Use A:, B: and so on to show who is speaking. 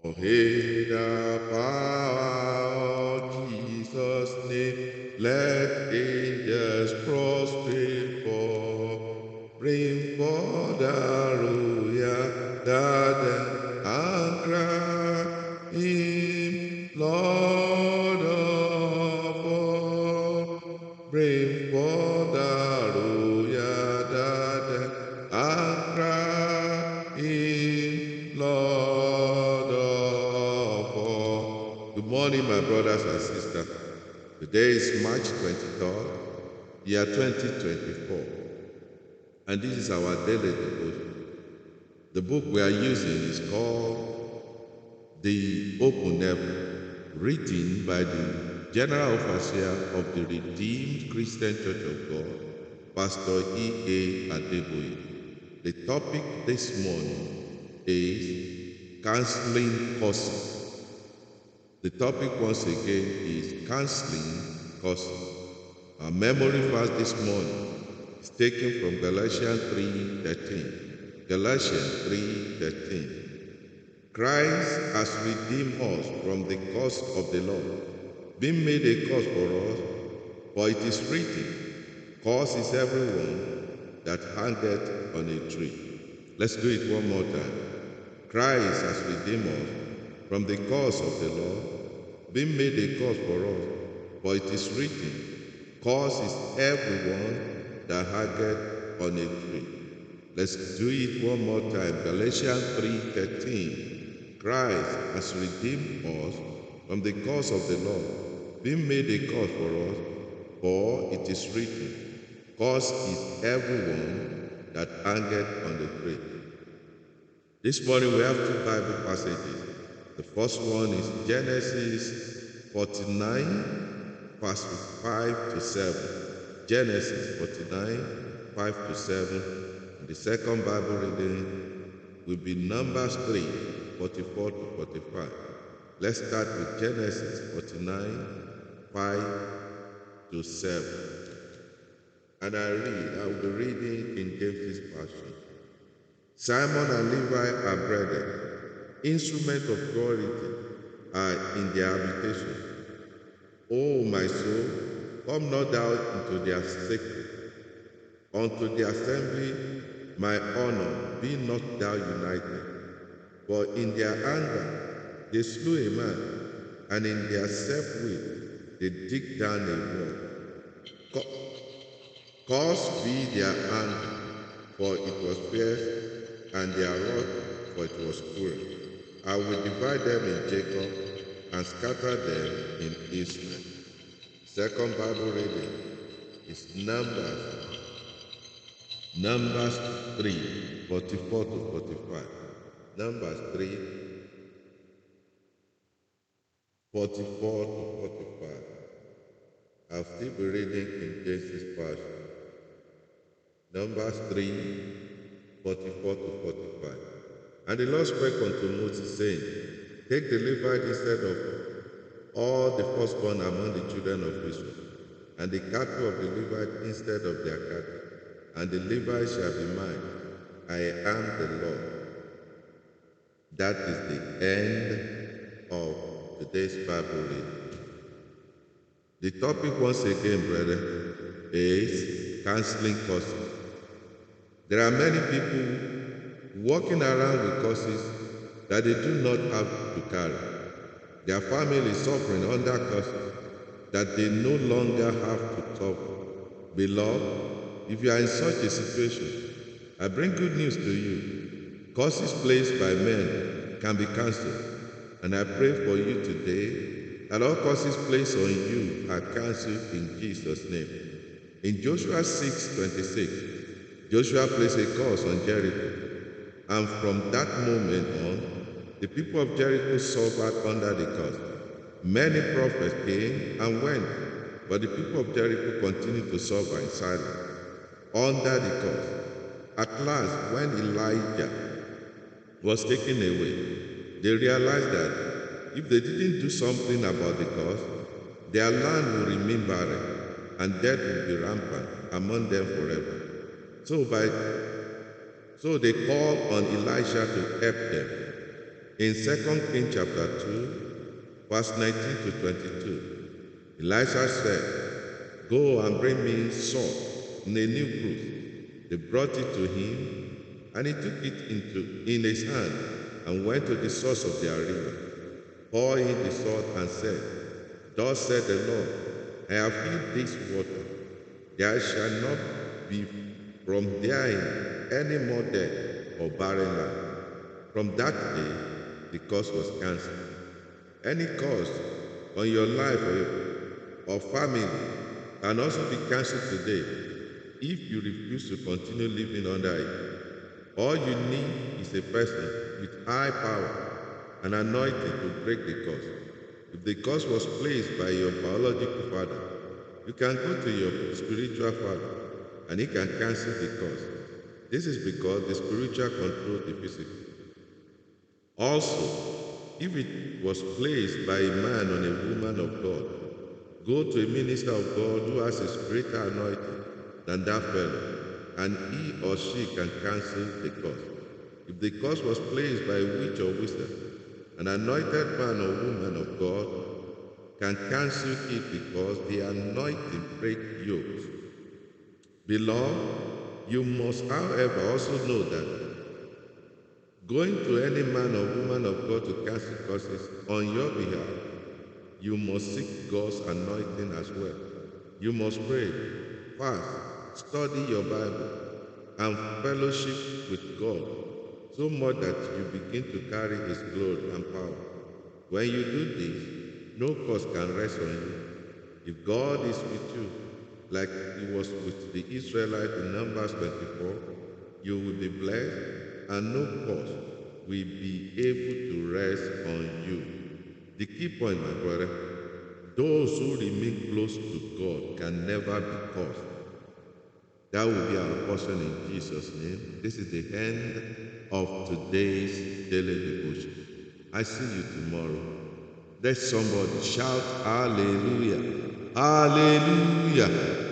A: Oh, hail the power of Jesus' name, let angels prostrate for, bring forth the royal garden and crown him Lord of all. Bring forth the royal garden and crown him Lord of all. Good morning, my brothers and sisters. Today is March 23rd, year 2024, and this is our daily devotion. The book we are using is called The Open Heaven, written by the General Overseer of the Redeemed Christian Church of God, Pastor E.A. Adeboye. The topic this morning is Canceling Curses. The topic once again is Canceling Curses. Our memory verse this morning is taken from Galatians 3:13. Galatians 3:13. Christ has redeemed us from the curse of the law, being made a curse for us, for it is written, Cursed is everyone that hangeth on a tree. Let's do it one more time. Christ has redeemed us from the curse of the law, being made a curse for us, for it is written, Cursed is everyone that hangeth on a tree. Let's do it one more time. Galatians 3:13. Christ has redeemed us from the curse of the law, being made a curse for us, for it is written, Cursed is everyone that hangeth on the tree. This morning we have two Bible passages. The first one is Genesis 49, verse 5 to 7. Genesis 49, 5 to 7. And the second Bible reading will be Numbers 3, 44 to 45. Let's start with Genesis 49, 5 to 7. And I will be reading in James' Version. Simon and Levi are brethren. Instruments of purity are in their habitation. O my soul, come not thou into their secret. Unto the assembly, my honor, be not thou united. For in their anger they slew a man, and in their self-will they dig down a wall. Cursed be their anger, for it was fierce, and their wrath, for it was cruel. I will divide them in Jacob and scatter them in Israel. Second Bible reading is Numbers 3, 44 to 45. Numbers 3, 44 to 45. I'll still be reading in James' Version. Numbers 3, 44 to 45. And the Lord spake unto Moses, saying, Take the Levite instead of all the firstborn among the children of Israel, and the cattle of the Levite instead of their cattle, and the Levite shall be mine. I am the Lord. That is the end of today's Bible reading. The topic once again, brethren, is canceling curses. There are many people walking around with curses that they do not have to carry. Their family is suffering under curses that they no longer have to suffer. Beloved, if you are in such a situation, I bring good news to you. Curses placed by men can be cancelled, and I pray for you today that all curses placed on you are cancelled in Jesus' name. In Joshua 6:26, Joshua placed a curse on Jericho. And from that moment on, the people of Jericho suffered under the curse. Many prophets came and went, but the people of Jericho continued to suffer in silence under the curse. At last, when Elijah was taken away, they realized that if they didn't do something about the curse, their land would remain barren, and death would be rampant among them forever. So they called on Elisha to help them. In 2 Kings chapter 2, verse 19 to 22, Elisha said, "Go and bring me salt in a new cruse." They brought it to him, and he took it in his hand and went to the source of their river, poured in the salt, and said, "Thus said the Lord, I have healed this water. There shall not be from therein any more death or barren land." From that day, the curse was cancelled. Any curse on your life or family can also be cancelled today if you refuse to continue living under it. All you need is a person with high power and anointing to break the curse. If the curse was placed by your biological father, you can go to your spiritual father and he can cancel the curse. This is because the spiritual controls the physical. Also, if it was placed by a man on a woman of God, go to a minister of God who has a greater anointing than that fellow, and he or she can cancel the curse. If the curse was placed by a witch or wizard, an anointed man or woman of God can cancel it because the anointing breaks yokes. Beloved, you must, however, also know that going to any man or woman of God to cancel curses on your behalf, you must seek God's anointing as well. You must pray, fast, study your Bible, and fellowship with God so much that you begin to carry His glory and power. When you do this, no curse can rest on you. If God is with you, like He was with the Israelites in Numbers 24, you will be blessed, and no curse will be able to rest on you. The key point, my brother, those who remain close to God can never be cursed. That will be our portion in Jesus' name. This is the end of today's daily devotion. I see you tomorrow. Let somebody shout hallelujah. Hallelujah.